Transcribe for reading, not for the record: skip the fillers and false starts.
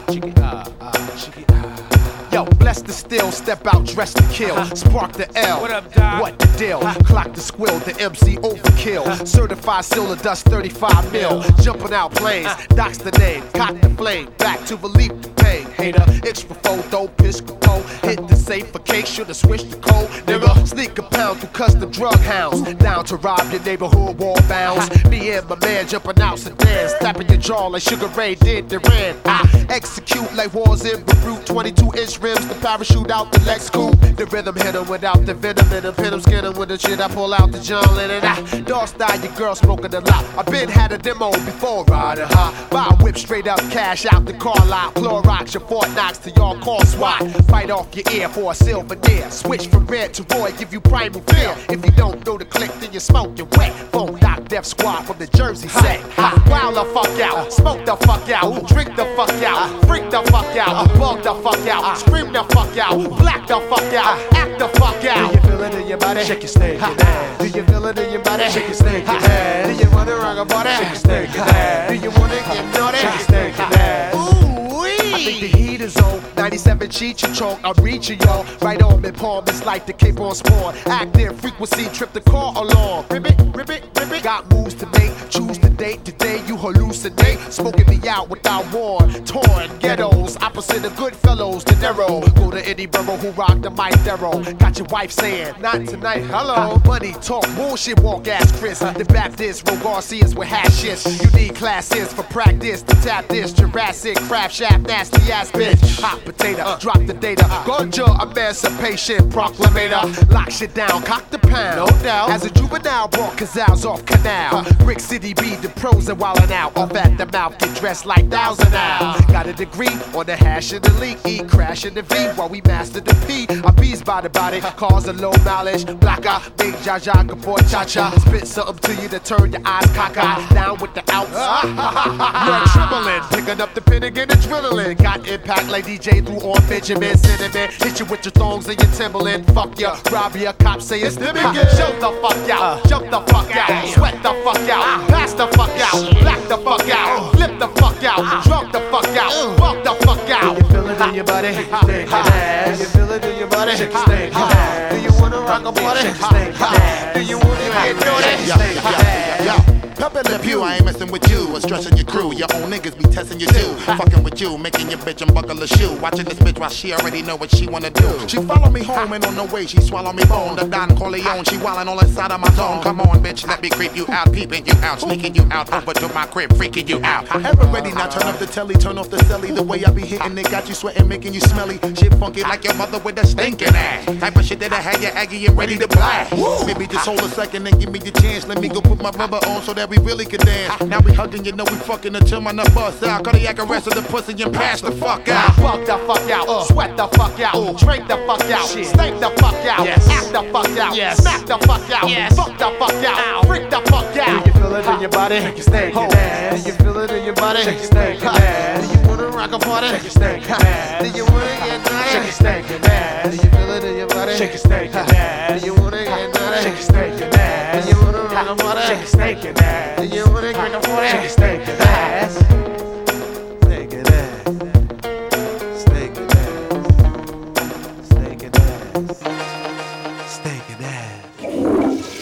Yo, bless the still, step out, dress to kill. Spark the L. What up, Doc? What the deal? Clock the squill, the MC overkill. Certified silver dust, 35 mil. Jumping out planes, Doc's the name. Cock the flame, back to relieve the pain. Hater, extra photo, Piscopo. Hit the safe for case, should've switched the code. Nigga, sneak a pound through custom drug hounds. Down to rob your neighborhood wall bounds. Me and my man jumping out sedans. Tapping your jaw like Sugar Ray did the Ran. I execute like wars in Beirut. 22-inch rims, the parachute out the Lex coupe. The rhythm hit him without the venom in him. Pin him, skin him with the shit. I pull out the John Lennon. Dog style, your girl smoking a lot. I been had a demo before riding high. Buy a whip straight up, cash out the car lot. Clorox your Fort Knox to y'all call SWAT. Fight off your ear for a silver deer. Switch from red to Roy, give you primal fear. If you don't know the click, then you smoke, you wet. Phone Doc Def Squad from the Jersey set. Wild the fuck out, smoke the fuck out, drink the fuck out, freak the fuck out, bug the fuck out, scream the fuck out, black the fuck out, act the fuck out. Do you feel it in your body? Shake your snake ass. Do you feel it in your body? Shake your snake ass. Do you wanna rock a body? Shake your snake ass. Do you wanna get naughty? Shake your snake ass. I think the heat is on. 97 cheat you choke. I'm reaching y'all. Right on mid palm. It's like the Cape on spawn. Active frequency. Trip the car along. Ribbit, ribbit, ribbit. Got moves to make. Choose the date. Today you hallucinate. Smoking me out without war. Torn ghettos. Opposite of good fellows. De Niro. Go to any borough who rock the mic Darrow. Got your wife saying, not tonight. Hello. Money talk. Bullshit walk ass Chris. The Baptist. Ro Garcias with hashes. You need classes for practice. To tap this. Jurassic. Craft shaft. Nasty ass bitch. Hot potato. Drop the data. Ganja emancipation proclamator. Lock shit down. Cock the pound. No doubt. As a juvenile brought Cazals off canal. Brick City be the pros and wildin' out. Off at the mouth. Get dressed like thousand now. Got a degree on the hash and the leak. Eat crash in the V while we master the P. I bees by the body. Cause a low mileage. Blacker. Big Jaja. Boy cha cha. Spit something to you to turn your eyes cockeyed. Down with the outs. You're trembling. Picking up the pin again and drilling. Got impact like DJ threw on Benjamin Cinnamon. Hit you with your thongs and your Timberland. Fuck ya, rob ya, cops say it's the begin. Jump the fuck out, jump the fuck out, sweat the fuck out, pass the fuck out, black the fuck out, flip the fuck out, drunk the fuck out, fuck the fuck out. Do you feel it in your body? Shake your snake ass. Do you feel it in your body? Shake your snake ass. Do you wanna rock a body? Shake your snake ass. Do you wanna get naughty? Pep in the pew, I ain't messing with you or stressing your crew. Your own niggas be testing you too. Fucking with you, making your bitch unbuckle a shoe. Watching this bitch while she already know what she wanna do. She follow me home and on the way she swallow me bone. The Don Corleone, she wildin' all inside of my zone. Come on, bitch, let me creep you out, peeping you out, sneaking you out, over to my crib, freaking you out. Ever ready now? Turn up the telly, turn off the celly. The way I be hitting it got you sweating, making you smelly. Shit funky like your mother with that stinking ass. Type of shit that'll have you aggy and ready to blast. Maybe just hold a second and give me the chance. Let me go put my rubber on so that we really can dance. Now we hugging, you know we fucking until my nut bust out. Cardiac arrest of the pussy and pass the fuck out. Fuck the fuck out, sweat the fuck out, drink the fuck out, stink the fuck out, act the fuck out, smack the fuck out, fuck the fuck out, freak the fuck out. Do you feel it in your body? Shake your snake ass. Do you feel it in your body? Shake your snake ass. Do you wanna rock a party? Shake your snake ass. Do you wanna get naughty? Shake your snake ass. Do you feel it in your body? Shake your snake ass. Do you wanna get naughty? Shake your snake ass. Do you wanna rock a party? Shake your snake ass. Do you wanna get a party? Shake your snake ass. Snake ass. Snake ass. Snake ass. Snake ass.